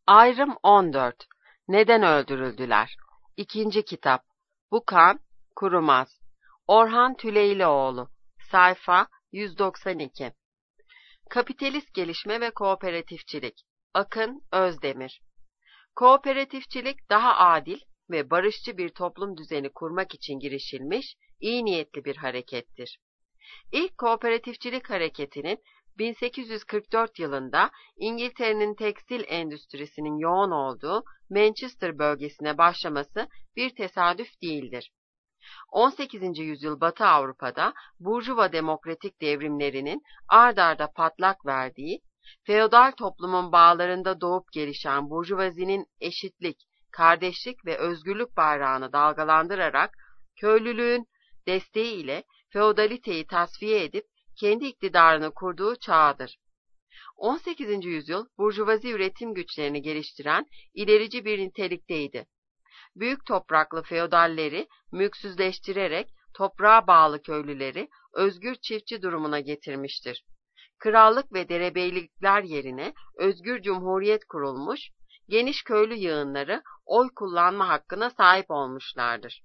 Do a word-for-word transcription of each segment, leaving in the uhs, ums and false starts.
Ayrım on dört. Neden öldürüldüler? İkinci kitap. Bu kan kurumaz. Orhan Tüleylioğlu. Sayfa yüz doksan iki. Kapitalist gelişme ve kooperatifçilik. Akın Özdemir. Kooperatifçilik daha adil ve barışçı bir toplum düzeni kurmak için girişilmiş, iyi niyetli bir harekettir. İlk kooperatifçilik hareketinin bin sekiz yüz kırk dört yılında İngiltere'nin tekstil endüstrisinin yoğun olduğu Manchester bölgesine başlaması bir tesadüf değildir. on sekizinci yüzyıl Batı Avrupa'da Burjuva demokratik devrimlerinin ard arda patlak verdiği, feodal toplumun bağlarında doğup gelişen burjuvazinin eşitlik, kardeşlik ve özgürlük bayrağını dalgalandırarak köylülüğün desteği ile feodaliteyi tasfiye edip kendi iktidarını kurduğu çağdır. on sekizinci yüzyıl burjuvazi üretim güçlerini geliştiren ilerici bir nitelikteydi. Büyük topraklı feodalleri mülksüzleştirerek toprağa bağlı köylüleri özgür çiftçi durumuna getirmiştir. Krallık ve derebeylikler yerine özgür cumhuriyet kurulmuş, geniş köylü yığınları oy kullanma hakkına sahip olmuşlardır.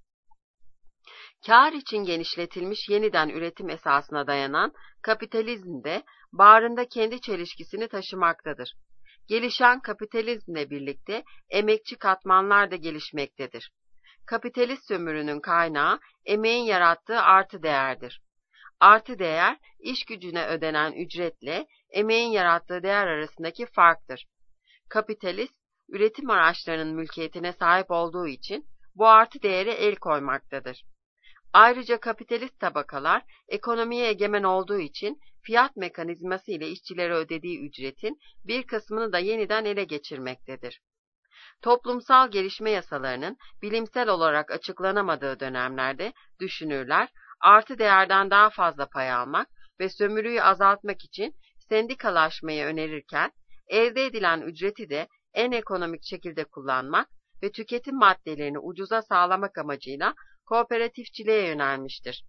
Kâr için genişletilmiş yeniden üretim esasına dayanan kapitalizm de bağrında kendi çelişkisini taşımaktadır. Gelişen kapitalizmle birlikte emekçi katmanlar da gelişmektedir. Kapitalist sömürünün kaynağı emeğin yarattığı artı değerdir. Artı değer, iş gücüne ödenen ücretle emeğin yarattığı değer arasındaki farktır. Kapitalist, üretim araçlarının mülkiyetine sahip olduğu için bu artı değere el koymaktadır. Ayrıca kapitalist tabakalar ekonomiye egemen olduğu için fiyat mekanizması ile işçilere ödediği ücretin bir kısmını da yeniden ele geçirmektedir. Toplumsal gelişme yasalarının bilimsel olarak açıklanamadığı dönemlerde düşünürler, artı değerden daha fazla pay almak ve sömürüyü azaltmak için sendikalaşmayı önerirken, elde edilen ücreti de en ekonomik şekilde kullanmak ve tüketim maddelerini ucuza sağlamak amacıyla kooperatifçiliğe yönelmiştir.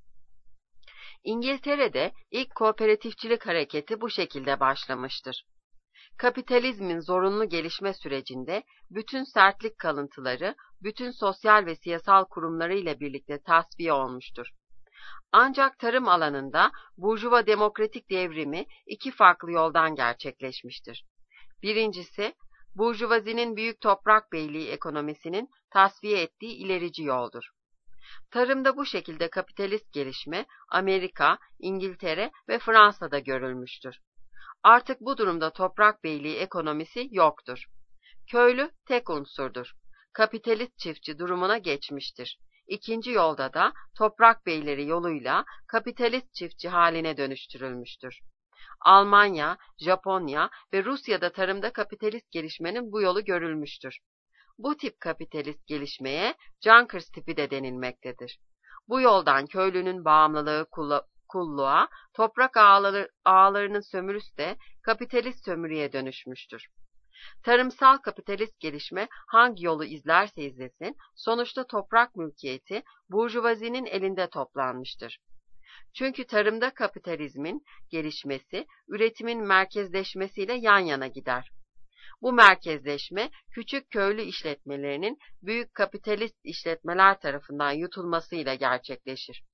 İngiltere'de ilk kooperatifçilik hareketi bu şekilde başlamıştır. Kapitalizmin zorunlu gelişme sürecinde bütün sertlik kalıntıları, bütün sosyal ve siyasal kurumları ile birlikte tasfiye olmuştur. Ancak tarım alanında Burjuva demokratik devrimi iki farklı yoldan gerçekleşmiştir. Birincisi, Burjuvazinin büyük toprak beyliği ekonomisinin tasfiye ettiği ilerici yoldur. Tarımda bu şekilde kapitalist gelişme Amerika, İngiltere ve Fransa'da görülmüştür. Artık bu durumda toprak beyliği ekonomisi yoktur. Köylü tek unsurdur. Kapitalist çiftçi durumuna geçmiştir. İkinci yolda da toprak beyleri yoluyla kapitalist çiftçi haline dönüştürülmüştür. Almanya, Japonya ve Rusya'da tarımda kapitalist gelişmenin bu yolu görülmüştür. Bu tip kapitalist gelişmeye Junkers tipi de denilmektedir. Bu yoldan köylünün bağımlılığı kulluğa, toprak ağları, ağlarının sömürüsü de kapitalist sömürüye dönüşmüştür. Tarımsal kapitalist gelişme hangi yolu izlerse izlesin, sonuçta toprak mülkiyeti burjuvazinin elinde toplanmıştır. Çünkü tarımda kapitalizmin gelişmesi, üretimin merkezleşmesiyle yan yana gider. Bu merkezleşme, küçük köylü işletmelerinin büyük kapitalist işletmeler tarafından yutulmasıyla gerçekleşir.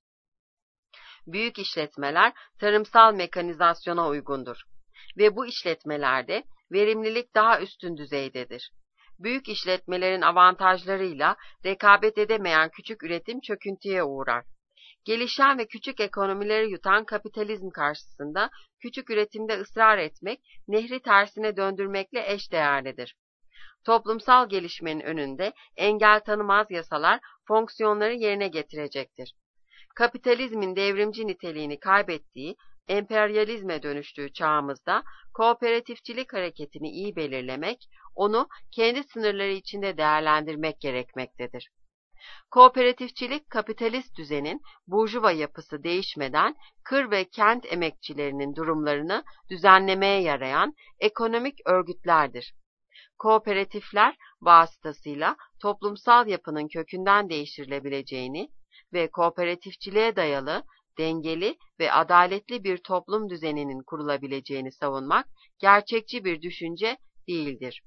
Büyük işletmeler tarımsal mekanizasyona uygundur ve bu işletmelerde verimlilik daha üstün düzeydedir. Büyük işletmelerin avantajlarıyla rekabet edemeyen küçük üretim çöküntüye uğrar. Gelişen ve küçük ekonomileri yutan kapitalizm karşısında küçük üretimde ısrar etmek, nehri tersine döndürmekle eşdeğerlidir. Toplumsal gelişmenin önünde engel tanımaz yasalar fonksiyonları yerine getirecektir. Kapitalizmin devrimci niteliğini kaybettiği, emperyalizme dönüştüğü çağımızda kooperatifçilik hareketini iyi belirlemek, onu kendi sınırları içinde değerlendirmek gerekmektedir. Kooperatifçilik, kapitalist düzenin burjuva yapısı değişmeden kır ve kent emekçilerinin durumlarını düzenlemeye yarayan ekonomik örgütlerdir. Kooperatifler vasıtasıyla toplumsal yapının kökünden değiştirilebileceğini ve kooperatifçiliğe dayalı, dengeli ve adaletli bir toplum düzeninin kurulabileceğini savunmak gerçekçi bir düşünce değildir.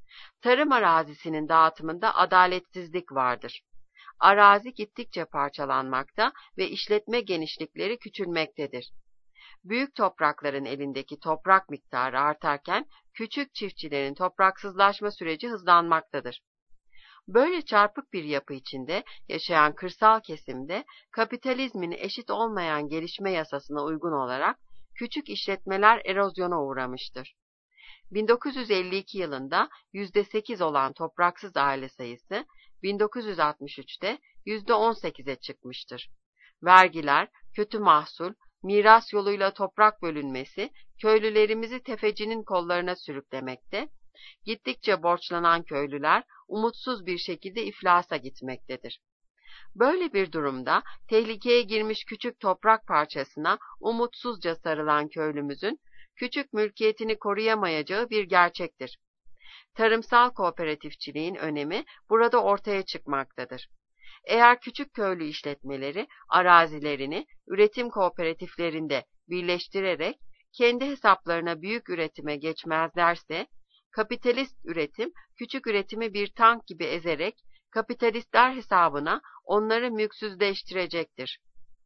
Tarım arazisinin dağıtımında adaletsizlik vardır. Arazi gittikçe parçalanmakta ve işletme genişlikleri küçülmektedir. Büyük toprakların elindeki toprak miktarı artarken küçük çiftçilerin topraksızlaşma süreci hızlanmaktadır. Böyle çarpık bir yapı içinde yaşayan kırsal kesimde kapitalizmin eşit olmayan gelişme yasasına uygun olarak küçük işletmeler erozyona uğramıştır. bin dokuz yüz elli iki yılında yüzde sekiz olan topraksız aile sayısı bin dokuz yüz altmış üçte yüzde on sekize çıkmıştır. Vergiler, kötü mahsul, miras yoluyla toprak bölünmesi köylülerimizi tefecinin kollarına sürüklemekte, gittikçe borçlanan köylüler umutsuz bir şekilde iflasa gitmektedir. Böyle bir durumda tehlikeye girmiş küçük toprak parçasına umutsuzca sarılan köylümüzün küçük mülkiyetini koruyamayacağı bir gerçektir. Tarımsal kooperatifçiliğin önemi burada ortaya çıkmaktadır. Eğer küçük köylü işletmeleri arazilerini üretim kooperatiflerinde birleştirerek kendi hesaplarına büyük üretime geçmezlerse, kapitalist üretim küçük üretimi bir tank gibi ezerek kapitalistler hesabına onları mülksüzleştirecektir.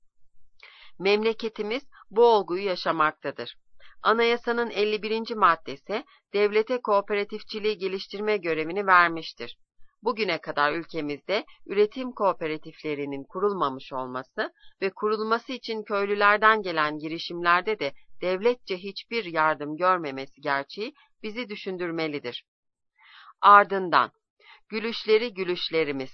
Memleketimiz bu olguyu yaşamaktadır. Anayasanın elli birinci maddesi devlete kooperatifçiliği geliştirme görevini vermiştir. Bugüne kadar ülkemizde üretim kooperatiflerinin kurulmamış olması ve kurulması için köylülerden gelen girişimlerde de devletçe hiçbir yardım görmemesi gerçeği bizi düşündürmelidir. Ardından, gülüşleri gülüşlerimiz.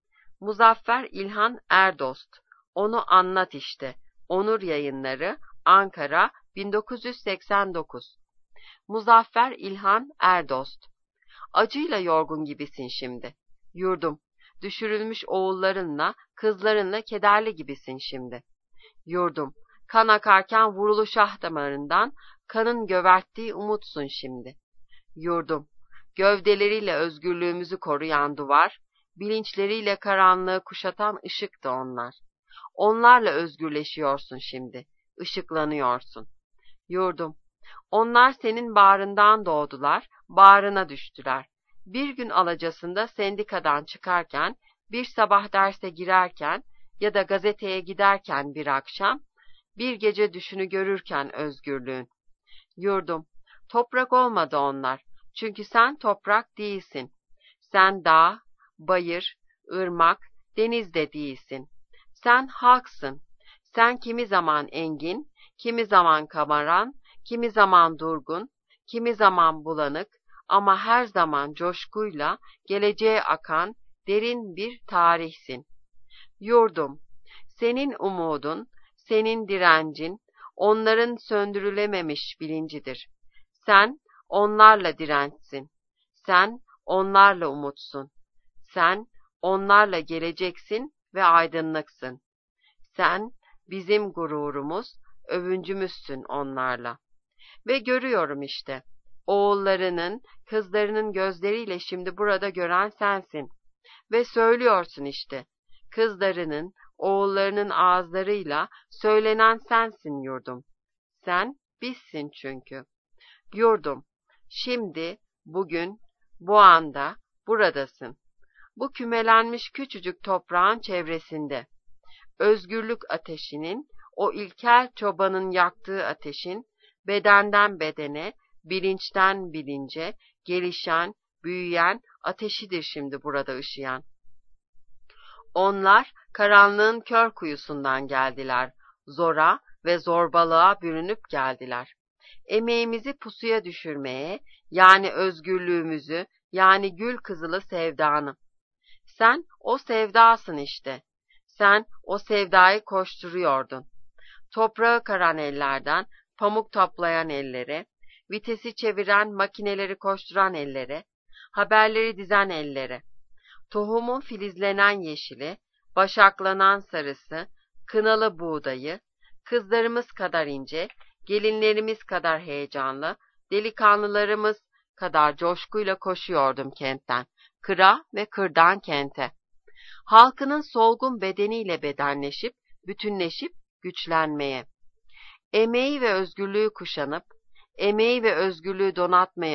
Muzaffer İlhan Erdost, Onu Anlat İşte, Onur Yayınları, Ankara, bin dokuz yüz seksen dokuz. Muzaffer İlhan Erdost, Acıyla yorgun gibisin şimdi. Yurdum, düşürülmüş oğullarınla, kızlarınla kederli gibisin şimdi. Yurdum, kan akarken vurulu şah damarından, kanın göverttiği umutsun şimdi. Yurdum, gövdeleriyle özgürlüğümüzü koruyan duvar, bilinçleriyle karanlığı kuşatan ışıktı onlar. Onlarla özgürleşiyorsun şimdi, ışıklanıyorsun. Yurdum, onlar senin bağrından doğdular, bağrına düştüler. Bir gün alacasında sendikadan çıkarken, bir sabah derse girerken ya da gazeteye giderken bir akşam, bir gece düşünü görürken özgürlüğün. Yurdum, toprak olmadı onlar, çünkü sen toprak değilsin. Sen dağ, bayır, ırmak, deniz de değilsin. Sen halksın. Sen kimi zaman engin, kimi zaman kamaran, kimi zaman durgun, kimi zaman bulanık ama her zaman coşkuyla geleceğe akan derin bir tarihsin. Yurdum, senin umudun, senin direncin, onların söndürülememiş bilincidir. Sen onlarla dirençsin. Sen onlarla umutsun. Sen onlarla geleceksin ve aydınlıksın. Sen bizim gururumuz, övüncümüzsün onlarla. Ve görüyorum işte, oğullarının, kızlarının gözleriyle şimdi burada gören sensin. Ve söylüyorsun işte, kızlarının, oğullarının ağızlarıyla söylenen sensin yurdum. Sen bizsin çünkü. Yurdum, şimdi, bugün, bu anda, buradasın. Bu kümelenmiş küçücük toprağın çevresinde. Özgürlük ateşinin, o ilkel çobanın yaktığı ateşin, bedenden bedene, bilinçten bilince, gelişen, büyüyen ateşidir şimdi burada ışıyan. Onlar karanlığın kör kuyusundan geldiler, zora ve zorbalığa bürünüp geldiler. Emeğimizi pusuya düşürmeye, yani özgürlüğümüzü, yani gül kızılı sevdanı. Sen o sevdasın işte. Sen o sevdayı koşturuyordun. Toprağı karan ellerden, pamuk toplayan ellere, vitesi çeviren makineleri koşturan ellere, haberleri dizen ellere, tohumun filizlenen yeşili, başaklanan sarısı, kınalı buğdayı, kızlarımız kadar ince, gelinlerimiz kadar heyecanlı, delikanlılarımız kadar coşkuyla koşuyordum kentten, kıra ve kırdan kente. Halkının solgun bedeniyle bedenleşip, bütünleşip, güçlenmeye. Emeği ve özgürlüğü kuşanıp, emeği ve özgürlüğü donatmaya,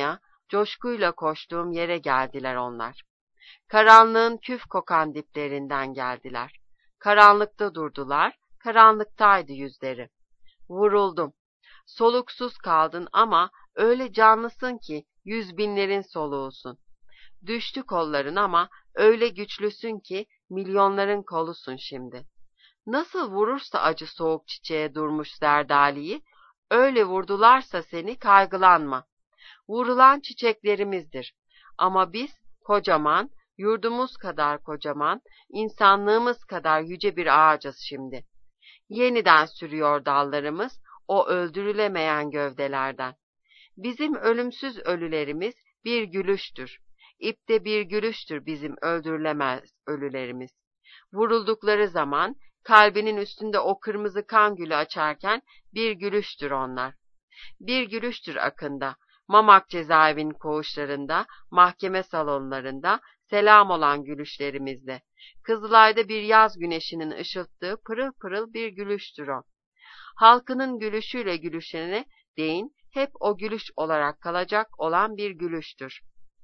Coşkuyla koştuğum yere geldiler onlar. Karanlığın küf kokan diplerinden geldiler. Karanlıkta durdular, karanlıktaydı yüzleri. Vuruldum. Soluksuz kaldın ama öyle canlısın ki yüz binlerin soluğusun. Düştü kolların ama öyle güçlüsün ki milyonların kolusun şimdi. Nasıl vurursa acı soğuk çiçeğe durmuş zerdaliyi, öyle vurdularsa seni kaygılanma. Vurulan çiçeklerimizdir. Ama biz kocaman, yurdumuz kadar kocaman, insanlığımız kadar yüce bir ağacız şimdi. Yeniden sürüyor dallarımız o öldürülemeyen gövdelerden. Bizim ölümsüz ölülerimiz bir gülüştür. İpte bir gülüştür bizim öldürülemez ölülerimiz. Vuruldukları zaman kalbinin üstünde o kırmızı kan gülü açarken bir gülüştür onlar. Bir gülüştür akında, Mamak cezaevinin koğuşlarında, mahkeme salonlarında selam olan gülüşlerimizde. Kızılay'da bir yaz güneşinin ışılttığı pırıl pırıl bir gülüştür o. Halkının gülüşüyle gülüşene değin, hep o gülüş olarak kalacak olan bir gülüştür.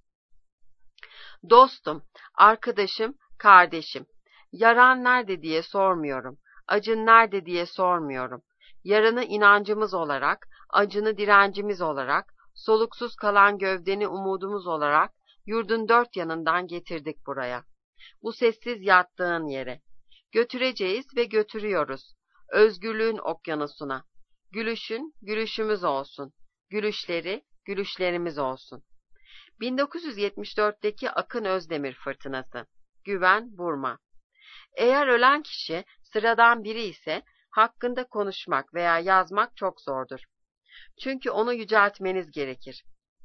Dostum, arkadaşım, kardeşim, yaran nerede diye sormuyorum, acın nerede diye sormuyorum. Yaranı inancımız olarak, acını direncimiz olarak, soluksuz kalan gövdeni umudumuz olarak yurdun dört yanından getirdik buraya. Bu sessiz yattığın yere. Götüreceğiz ve götürüyoruz. Özgürlüğün okyanusuna. Gülüşün, gülüşümüz olsun. Gülüşleri, gülüşlerimiz olsun. bin dokuz yüz yetmiş dörtteki Akın Özdemir fırtınası. Güven Burma. Eğer ölen kişi sıradan biri ise hakkında konuşmak veya yazmak çok zordur. Çünkü onu yüceltmeniz gerekir.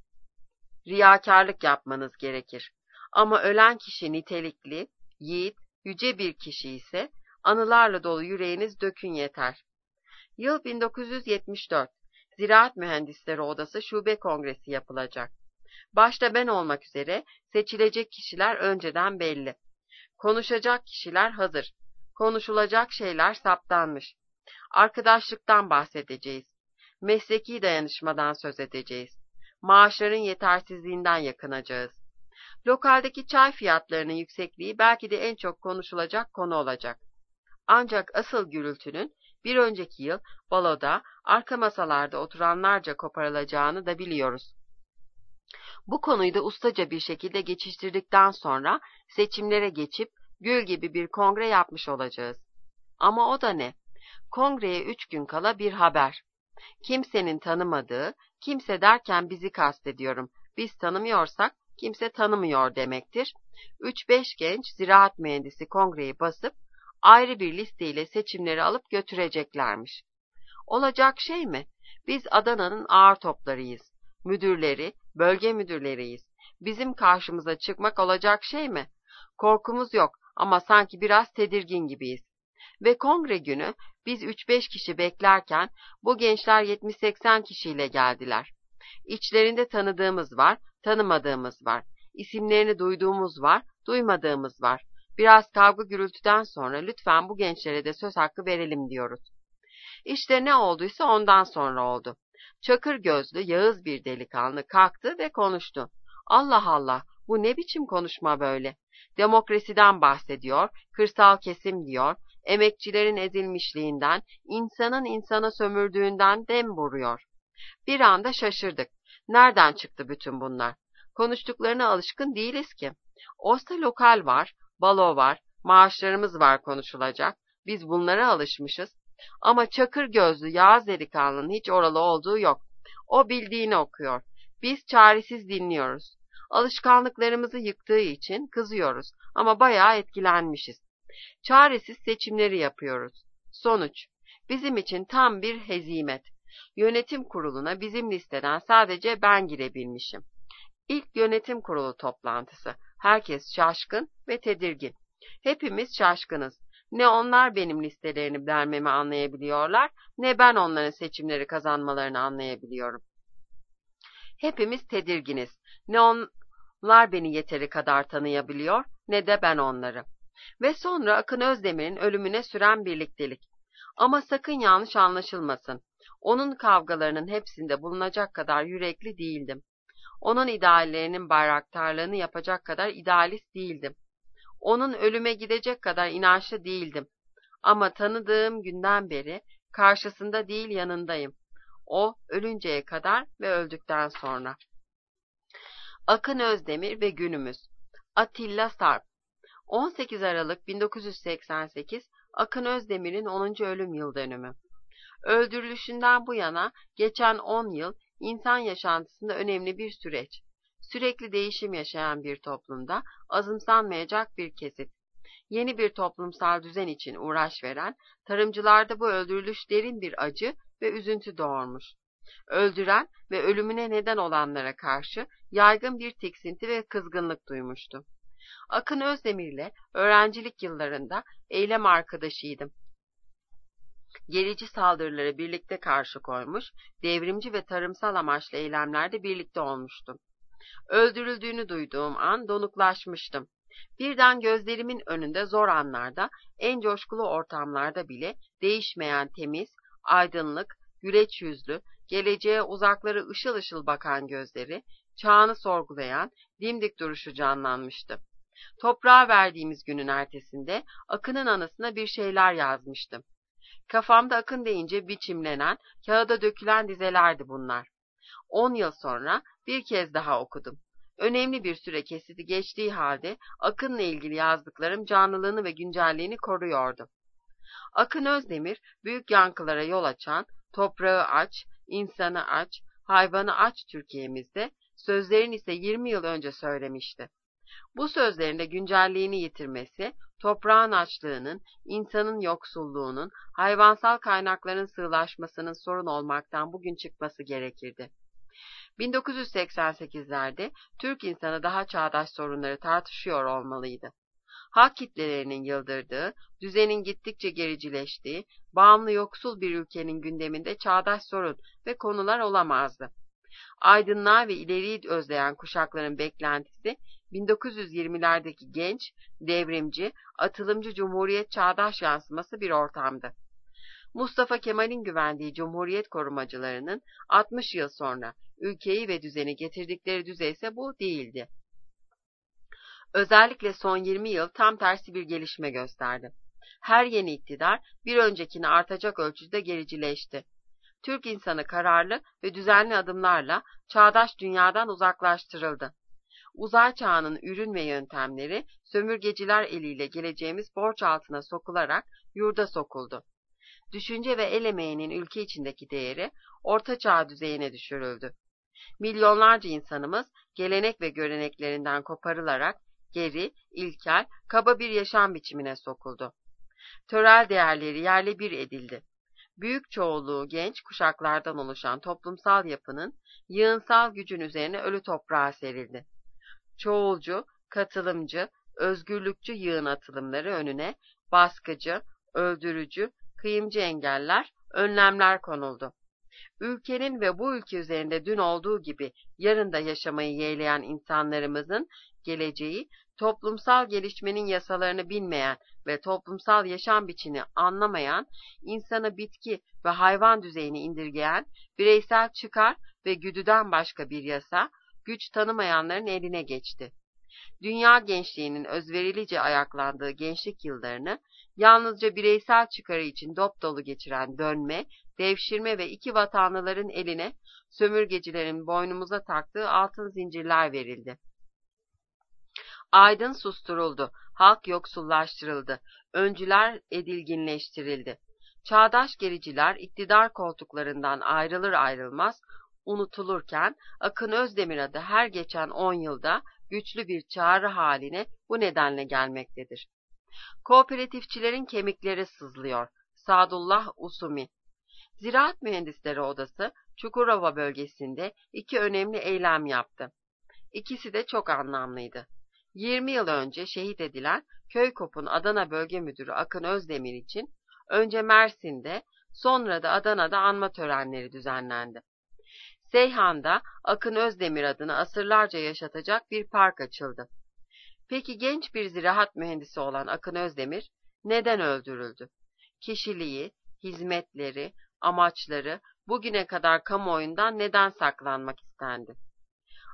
Riyakarlık yapmanız gerekir. Ama ölen kişi nitelikli, yiğit, yüce bir kişi ise anılarla dolu yüreğiniz dökün yeter. Yıl bin dokuz yüz yetmiş dört. Ziraat Mühendisleri Odası Şube Kongresi yapılacak. Başta ben olmak üzere seçilecek kişiler önceden belli. Konuşacak kişiler hazır. Konuşulacak şeyler saptanmış. Arkadaşlıktan bahsedeceğiz. Mesleki dayanışmadan söz edeceğiz. Maaşların yetersizliğinden yakınacağız. Lokaldeki çay fiyatlarının yüksekliği belki de en çok konuşulacak konu olacak. Ancak asıl gürültünün bir önceki yıl baloda arka masalarda oturanlarca koparılacağını da biliyoruz. Bu konuyu da ustaca bir şekilde geçiştirdikten sonra seçimlere geçip gül gibi bir kongre yapmış olacağız. Ama o da ne? Kongreye üç gün kala bir haber. Kimsenin tanımadığı, kimse derken bizi kastediyorum. Biz tanımıyorsak kimse tanımıyor demektir. üç beş genç ziraat mühendisi kongreyi basıp ayrı bir listeyle seçimleri alıp götüreceklermiş. Olacak şey mi? Biz Adana'nın ağır toplarıyız. Müdürleri, bölge müdürleriyiz. Bizim karşımıza çıkmak olacak şey mi? Korkumuz yok ama sanki biraz tedirgin gibiyiz. Ve kongre günü biz üç beş kişi beklerken bu gençler yetmiş seksen kişiyle geldiler. İçlerinde tanıdığımız var, tanımadığımız var. İsimlerini duyduğumuz var, duymadığımız var. Biraz kavga gürültüden sonra lütfen bu gençlere de söz hakkı verelim diyoruz. İşte ne olduysa ondan sonra oldu. Çakır gözlü, yağız bir delikanlı kalktı ve konuştu. Allah Allah, bu ne biçim konuşma böyle? Demokrasiden bahsediyor, kırsal kesim diyor, emekçilerin ezilmişliğinden, insanın insana sömürdüğünden dem vuruyor. Bir anda şaşırdık. Nereden çıktı bütün bunlar? Konuştuklarına alışkın değiliz ki. Oysa lokal var, balo var, maaşlarımız var konuşulacak. Biz bunlara alışmışız. Ama çakır gözlü yağız delikanlının hiç oralı olduğu yok. O bildiğini okuyor. Biz çaresiz dinliyoruz. Alışkanlıklarımızı yıktığı için kızıyoruz ama bayağı etkilenmişiz. Çaresiz seçimleri yapıyoruz. Sonuç, bizim için tam bir hezimet. Yönetim kuruluna bizim listeden sadece ben girebilmişim. İlk yönetim kurulu toplantısı. Herkes şaşkın ve tedirgin. Hepimiz şaşkınız. Ne onlar benim listelerini vermemi anlayabiliyorlar, ne ben onların seçimleri kazanmalarını anlayabiliyorum. Hepimiz tedirginiz. Ne onlar beni yeteri kadar tanıyabiliyor, ne de ben onları. Ve sonra Akın Özdemir'in ölümüne süren birliktelik. Ama sakın yanlış anlaşılmasın. Onun kavgalarının hepsinde bulunacak kadar yürekli değildim. Onun ideallerinin bayraktarlığını yapacak kadar idealist değildim. Onun ölüme gidecek kadar inançlı değildim. Ama tanıdığım günden beri karşısında değil yanındayım. O ölünceye kadar ve öldükten sonra. Akın Özdemir ve günümüz. Atilla Sarp. on sekiz Aralık bin dokuz yüz seksen sekiz Akın Özdemir'in onuncu ölüm yıl dönümü. Öldürülüşünden bu yana geçen on yıl insan yaşantısında önemli bir süreç. Sürekli değişim yaşayan bir toplumda azımsanmayacak bir kesit. Yeni bir toplumsal düzen için uğraş veren tarımcılarda bu öldürülüş derin bir acı ve üzüntü doğurmuş. Öldüren ve ölümüne neden olanlara karşı yaygın bir tiksinti ve kızgınlık duymuştu. Akın Özdemir'le öğrencilik yıllarında eylem arkadaşıydım. Gerici saldırıları birlikte karşı koymuş, devrimci ve tarımsal amaçlı eylemlerde birlikte olmuştum. Öldürüldüğünü duyduğum an donuklaşmıştım. Birden gözlerimin önünde zor anlarda, en coşkulu ortamlarda bile değişmeyen temiz, aydınlık, güleç yüzlü, geleceğe uzakları ışıl ışıl bakan gözleri, çağını sorgulayan, dimdik duruşu canlanmıştı. Toprağa verdiğimiz günün ertesinde Akın'ın anısına bir şeyler yazmıştım. Kafamda Akın deyince biçimlenen, kağıda dökülen dizelerdi bunlar. On yıl sonra bir kez daha okudum. Önemli bir süre kesiti geçtiği halde Akın'la ilgili yazdıklarım canlılığını ve güncelliğini koruyordu. Akın Özdemir, büyük yankılara yol açan, toprağı aç, insanı aç, hayvanı aç Türkiye'mizde, sözlerini ise yirmi yıl önce söylemişti. Bu sözlerinde güncelliğini yitirmesi, toprağın açlığının, insanın yoksulluğunun, hayvansal kaynakların sığlaşmasının sorun olmaktan bugün çıkması gerekirdi. bin dokuz yüz seksen sekizlerde Türk insanı daha çağdaş sorunları tartışıyor olmalıydı. Halk kitlelerinin yıldırdığı, düzenin gittikçe gericileştiği, bağımlı yoksul bir ülkenin gündeminde çağdaş sorun ve konular olamazdı. Aydınlığa ve ileriyi özleyen kuşakların beklentisi, bin dokuz yüz yirmilerdeki genç, devrimci, atılımcı Cumhuriyet çağdaş yansıması bir ortamdı. Mustafa Kemal'in güvendiği Cumhuriyet korumacılarının altmış yıl sonra ülkeyi ve düzeni getirdikleri düzey ise bu değildi. Özellikle son yirmi yıl tam tersi bir gelişme gösterdi. Her yeni iktidar bir öncekini artacak ölçüde gericileşti. Türk insanı kararlı ve düzenli adımlarla çağdaş dünyadan uzaklaştırıldı. Uzay çağının ürün ve yöntemleri sömürgeciler eliyle geleceğimiz borç altına sokularak yurda sokuldu. Düşünce ve el emeğinin ülke içindeki değeri orta çağ düzeyine düşürüldü. Milyonlarca insanımız gelenek ve göreneklerinden koparılarak geri, ilkel, kaba bir yaşam biçimine sokuldu. Törel değerleri yerle bir edildi. Büyük çoğunluğu genç kuşaklardan oluşan toplumsal yapının yığınsal gücün üzerine ölü toprağa serildi. Çoğulcu, katılımcı, özgürlükçü yığın atılımları önüne baskıcı, öldürücü, kıyımcı engeller, önlemler konuldu. Ülkenin ve bu ülke üzerinde dün olduğu gibi yarın da yaşamayı yeğleyen insanlarımızın geleceği, toplumsal gelişmenin yasalarını bilmeyen ve toplumsal yaşam biçimini anlamayan, insanı bitki ve hayvan düzeyine indirgeyen, bireysel çıkar ve güdüden başka bir yasa, güç tanımayanların eline geçti. Dünya gençliğinin özverilice ayaklandığı gençlik yıllarını, yalnızca bireysel çıkarı için dopdolu geçiren dönme, devşirme ve iki vatanlıların eline, sömürgecilerin boynumuza taktığı altın zincirler verildi. Aydın susturuldu, halk yoksullaştırıldı, öncüler edilginleştirildi. Çağdaş gericiler iktidar koltuklarından ayrılır ayrılmaz unutulurken, Akın Özdemir adı her geçen on yılda güçlü bir çağrı haline bu nedenle gelmektedir. Kooperatifçilerin kemikleri sızlıyor. Sadullah Usumi. Ziraat Mühendisleri Odası, Çukurova bölgesinde iki önemli eylem yaptı. İkisi de çok anlamlıydı. yirmi yıl önce şehit edilen Köykop'un Adana Bölge Müdürü Akın Özdemir için önce Mersin'de, sonra da Adana'da anma törenleri düzenlendi. Seyhan'da Akın Özdemir adını asırlarca yaşatacak bir park açıldı. Peki genç bir ziraat mühendisi olan Akın Özdemir neden öldürüldü? Kişiliği, hizmetleri, amaçları bugüne kadar kamuoyundan neden saklanmak istendi?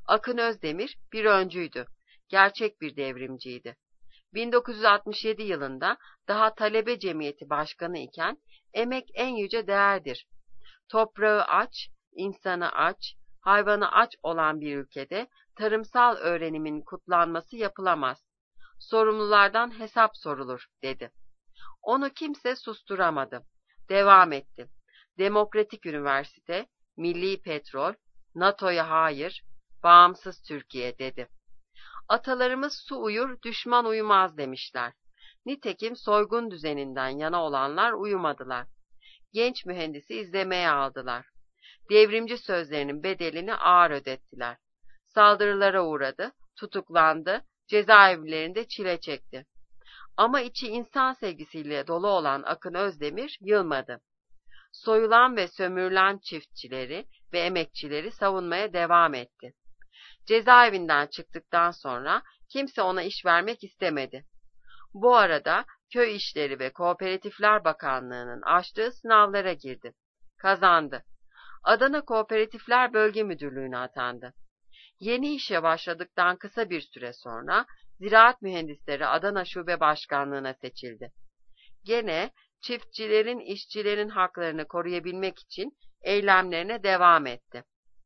Akın Özdemir bir öncüydü, gerçek bir devrimciydi. bin dokuz yüz altmış yedi yılında daha talebe cemiyeti başkanı iken emek en yüce değerdir. Toprağı aç, insanı aç, hayvanı aç olan bir ülkede tarımsal öğrenimin kutlanması yapılamaz. Sorumlulardan hesap sorulur, dedi. Onu kimse susturamadı. Devam etti. Demokratik üniversite, milli petrol, NATO'ya hayır, bağımsız Türkiye, dedi. Atalarımız su uyur, düşman uyumaz demişler. Nitekim soygun düzeninden yana olanlar uyumadılar. Genç mühendisi izlemeye aldılar. Devrimci sözlerinin bedelini ağır ödettiler. Saldırılara uğradı, tutuklandı, cezaevlerinde çile çekti. Ama içi insan sevgisiyle dolu olan Akın Özdemir yılmadı. Soyulan ve sömürülen çiftçileri ve emekçileri savunmaya devam etti. Cezaevinden çıktıktan sonra kimse ona iş vermek istemedi. Bu arada Köy İşleri ve Kooperatifler Bakanlığı'nın açtığı sınavlara girdi. Kazandı. Adana Kooperatifler Bölge Müdürlüğü'ne atandı. Yeni işe başladıktan kısa bir süre sonra Ziraat Mühendisleri Adana Şube Başkanlığı'na seçildi. Gene çiftçilerin, işçilerin haklarını koruyabilmek için eylemlerine devam etti.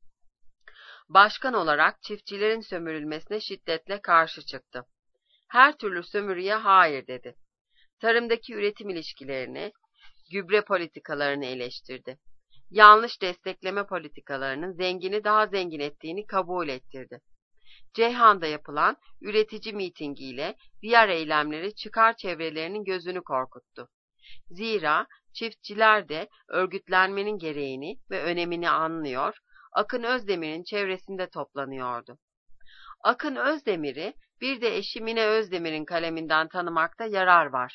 Başkan olarak çiftçilerin sömürülmesine şiddetle karşı çıktı. Her türlü sömürüye hayır dedi. Tarımdaki üretim ilişkilerini, gübre politikalarını eleştirdi. Yanlış destekleme politikalarının zengini daha zengin ettiğini kabul ettirdi. Ceyhan'da yapılan üretici mitingiyle diğer eylemleri çıkar çevrelerinin gözünü korkuttu. Zira çiftçiler de örgütlenmenin gereğini ve önemini anlıyor, Akın Özdemir'in çevresinde toplanıyordu. Akın Özdemir'i bir de eşi Mine Özdemir'in kaleminden tanımakta yarar var.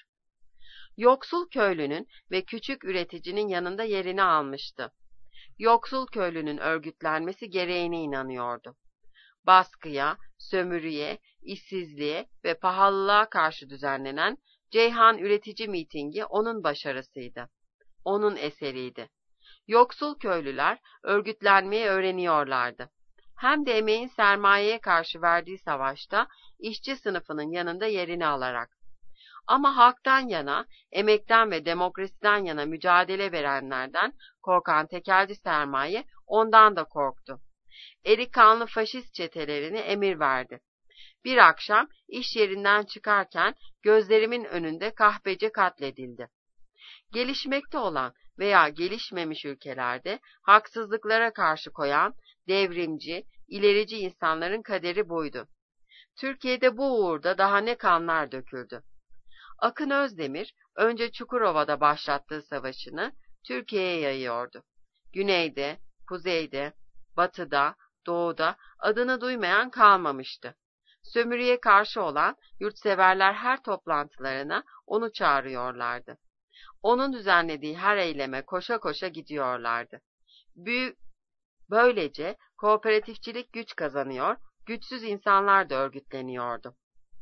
Yoksul köylünün ve küçük üreticinin yanında yerini almıştı. Yoksul köylünün örgütlenmesi gereğine inanıyordu. Baskıya, sömürüye, işsizliğe ve pahalılığa karşı düzenlenen Ceyhan Üretici Mitingi onun başarısıydı. Onun eseriydi. Yoksul köylüler örgütlenmeyi öğreniyorlardı. Hem de emeğin sermayeye karşı verdiği savaşta işçi sınıfının yanında yerini alarak. Ama halktan yana, emekten ve demokrasiden yana mücadele verenlerden korkan tekelci sermaye ondan da korktu. Eri kanlı faşist çetelerine emir verdi. Bir akşam iş yerinden çıkarken gözlerimin önünde kahpece katledildi. Gelişmekte olan veya gelişmemiş ülkelerde haksızlıklara karşı koyan devrimci, ilerici insanların kaderi buydu. Türkiye'de bu uğurda daha ne kanlar döküldü. Akın Özdemir önce Çukurova'da başlattığı savaşını Türkiye'ye yayıyordu. Güneyde, kuzeyde, batıda, doğuda adını duymayan kalmamıştı. Sömürüye karşı olan yurtseverler her toplantılarına onu çağırıyorlardı. Onun düzenlediği her eyleme koşa koşa gidiyorlardı. Büyük, böylece kooperatifçilik güç kazanıyor, güçsüz insanlar da örgütleniyordu.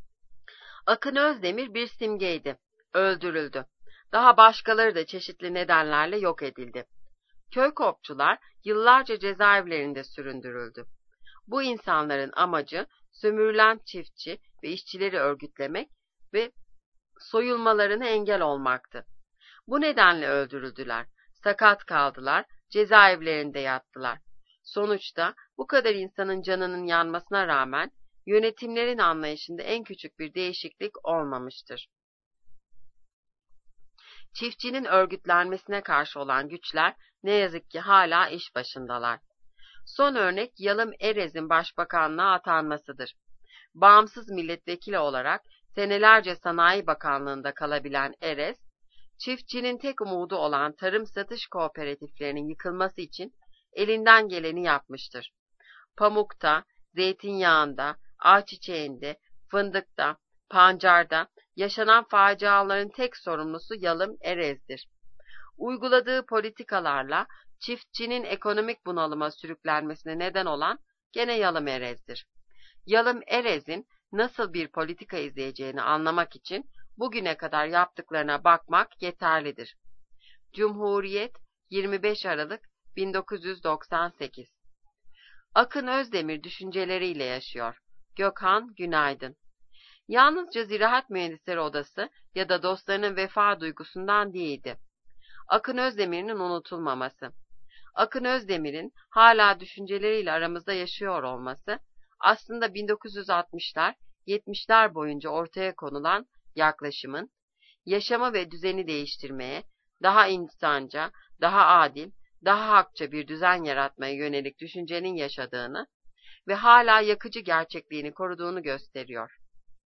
Akın Özdemir bir simgeydi, öldürüldü. Daha başkaları da çeşitli nedenlerle yok edildi. Köykopçular yıllarca cezaevlerinde süründürüldü. Bu insanların amacı sömürülen çiftçi ve işçileri örgütlemek ve soyulmalarına engel olmaktı. Bu nedenle öldürüldüler, sakat kaldılar, cezaevlerinde yattılar. Sonuçta bu kadar insanın canının yanmasına rağmen yönetimlerin anlayışında en küçük bir değişiklik olmamıştır. Çiftçinin örgütlenmesine karşı olan güçler ne yazık ki hala iş başındalar. Son örnek Yalım Erez'in başbakanlığa atanmasıdır. Bağımsız milletvekili olarak senelerce Sanayi Bakanlığı'nda kalabilen Erez, çiftçinin tek umudu olan tarım satış kooperatiflerinin yıkılması için elinden geleni yapmıştır. Pamukta, zeytinyağında, ayçiçeğinde, fındıkta, pancarda yaşanan faciaların tek sorumlusu Yalım Erez'dir. Uyguladığı politikalarla çiftçinin ekonomik bunalıma sürüklenmesine neden olan gene Yalım Erez'dir. Yalım Erez'in nasıl bir politika izleyeceğini anlamak için bugüne kadar yaptıklarına bakmak yeterlidir. Cumhuriyet yirmi beş Aralık bin dokuz yüz doksan sekiz Akın Özdemir düşünceleriyle yaşıyor. Gökhan Günaydın. Yalnızca Ziraat Mühendisleri Odası ya da dostlarının vefa duygusundan değildi. Akın Özdemir'in unutulmaması. Akın Özdemir'in hala düşünceleriyle aramızda yaşıyor olması, aslında bin dokuz yüz altmışlar, yetmişler boyunca ortaya konulan yaklaşımın, yaşamı ve düzeni değiştirmeye, daha insanca, daha adil, daha hakça bir düzen yaratmaya yönelik düşüncenin yaşadığını ve hala yakıcı gerçekliğini koruduğunu gösteriyor.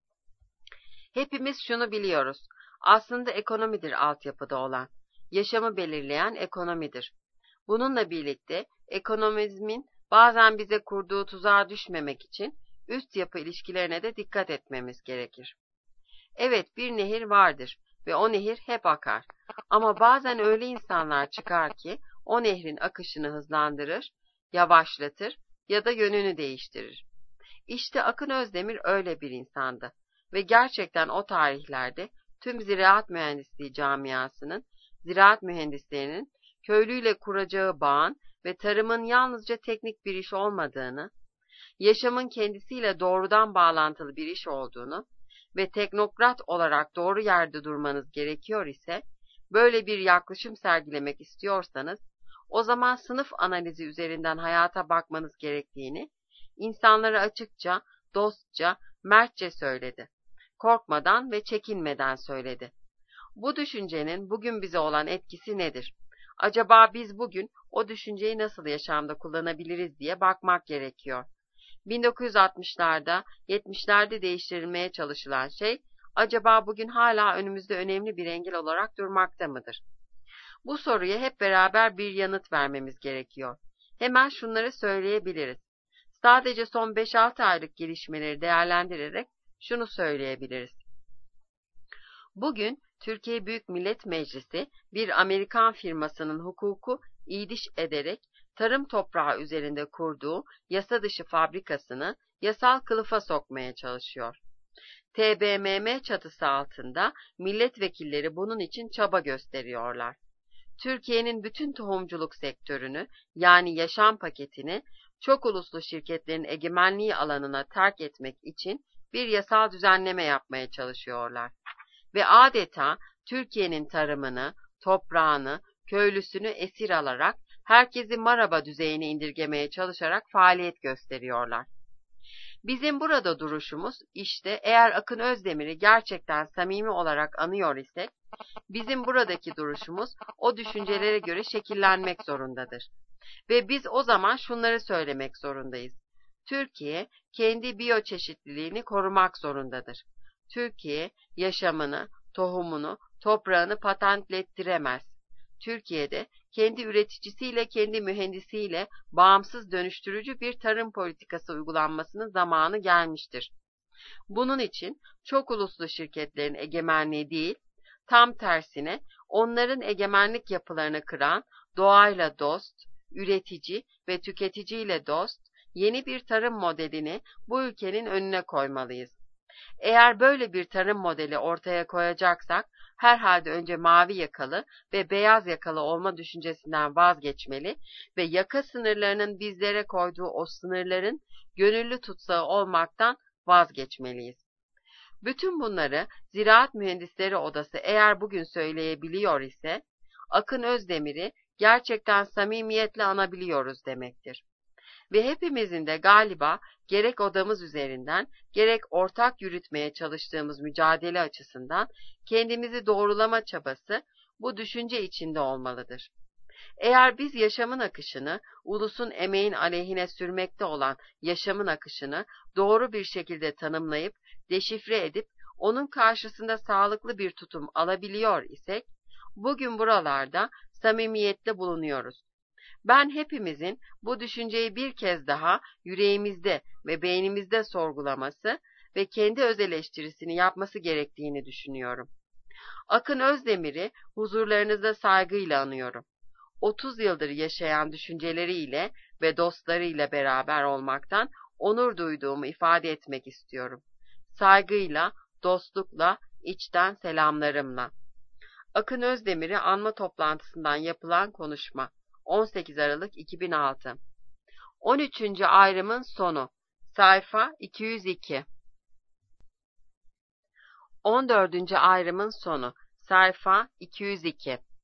Hepimiz şunu biliyoruz, aslında ekonomidir altyapıda olan, yaşamı belirleyen ekonomidir. Bununla birlikte ekonomizmin bazen bize kurduğu tuzağa düşmemek için üst yapı ilişkilerine de dikkat etmemiz gerekir. Evet, bir nehir vardır ve o nehir hep akar. Ama bazen öyle insanlar çıkar ki o nehrin akışını hızlandırır, yavaşlatır ya da yönünü değiştirir. İşte Akın Özdemir öyle bir insandı ve gerçekten o tarihlerde tüm ziraat mühendisliği camiasının, ziraat mühendislerinin köylüyle kuracağı bağın ve tarımın yalnızca teknik bir iş olmadığını, yaşamın kendisiyle doğrudan bağlantılı bir iş olduğunu ve teknokrat olarak doğru yerde durmanız gerekiyor ise, böyle bir yaklaşım sergilemek istiyorsanız, o zaman sınıf analizi üzerinden hayata bakmanız gerektiğini, insanlara açıkça, dostça, mertçe söyledi. Korkmadan ve çekinmeden söyledi. Bu düşüncenin bugün bize olan etkisi nedir? Acaba biz bugün o düşünceyi nasıl yaşamda kullanabiliriz diye bakmak gerekiyor. bin dokuz yüz altmışlarda, yetmişlerde değiştirilmeye çalışılan şey, acaba bugün hala önümüzde önemli bir engel olarak durmakta mıdır? Bu soruya hep beraber bir yanıt vermemiz gerekiyor. Hemen şunları söyleyebiliriz. Sadece son beş altı aylık gelişmeleri değerlendirerek şunu söyleyebiliriz. Bugün Türkiye Büyük Millet Meclisi bir Amerikan firmasının hukuku idiş ederek tarım toprağı üzerinde kurduğu yasa dışı fabrikasını yasal kılıfa sokmaya çalışıyor. T B M M çatısı altında milletvekilleri bunun için çaba gösteriyorlar. Türkiye'nin bütün tohumculuk sektörünü, yani yaşam paketini çok uluslu şirketlerin egemenliği alanına terk etmek için bir yasal düzenleme yapmaya çalışıyorlar. Ve adeta Türkiye'nin tarımını, toprağını, köylüsünü esir alarak herkesi maraba düzeyine indirgemeye çalışarak faaliyet gösteriyorlar. Bizim burada duruşumuz işte, eğer Akın Özdemir'i gerçekten samimi olarak anıyor isek, bizim buradaki duruşumuz o düşüncelere göre şekillenmek zorundadır. Ve biz o zaman şunları söylemek zorundayız. Türkiye kendi biyoçeşitliliğini korumak zorundadır. Türkiye yaşamını, tohumunu, toprağını patentlettiremez. Türkiye'de kendi üreticisiyle, kendi mühendisiyle bağımsız dönüştürücü bir tarım politikası uygulanmasının zamanı gelmiştir. Bunun için çok uluslu şirketlerin egemenliği değil, tam tersine onların egemenlik yapılarını kıran doğayla dost, üretici ve tüketiciyle dost yeni bir tarım modelini bu ülkenin önüne koymalıyız. Eğer böyle bir tarım modeli ortaya koyacaksak, herhalde önce mavi yakalı ve beyaz yakalı olma düşüncesinden vazgeçmeli ve yaka sınırlarının bizlere koyduğu o sınırların gönüllü tutsağı olmaktan vazgeçmeliyiz. Bütün bunları Ziraat Mühendisleri Odası eğer bugün söyleyebiliyor ise, Akın Özdemir'i gerçekten samimiyetle anabiliyoruz demektir. Ve hepimizin de galiba gerek odamız üzerinden, gerek ortak yürütmeye çalıştığımız mücadele açısından kendimizi doğrulama çabası bu düşünce içinde olmalıdır. Eğer biz yaşamın akışını, ulusun emeğin aleyhine sürmekte olan yaşamın akışını doğru bir şekilde tanımlayıp, deşifre edip, onun karşısında sağlıklı bir tutum alabiliyor isek, bugün buralarda samimiyetle bulunuyoruz. Ben hepimizin bu düşünceyi bir kez daha yüreğimizde ve beynimizde sorgulaması ve kendi öz eleştirisini yapması gerektiğini düşünüyorum. Akın Özdemir'i huzurlarınızda saygıyla anıyorum. otuz yıldır yaşayan düşünceleriyle ve dostlarıyla beraber olmaktan onur duyduğumu ifade etmek istiyorum. Saygıyla, dostlukla, içten selamlarımla. Akın Özdemir'i anma toplantısından yapılan konuşma. on sekiz Aralık iki bin altı. on üçüncü ayrımın sonu. Sayfa iki yüz iki. on dördüncü ayrımın sonu. Sayfa iki yüz iki.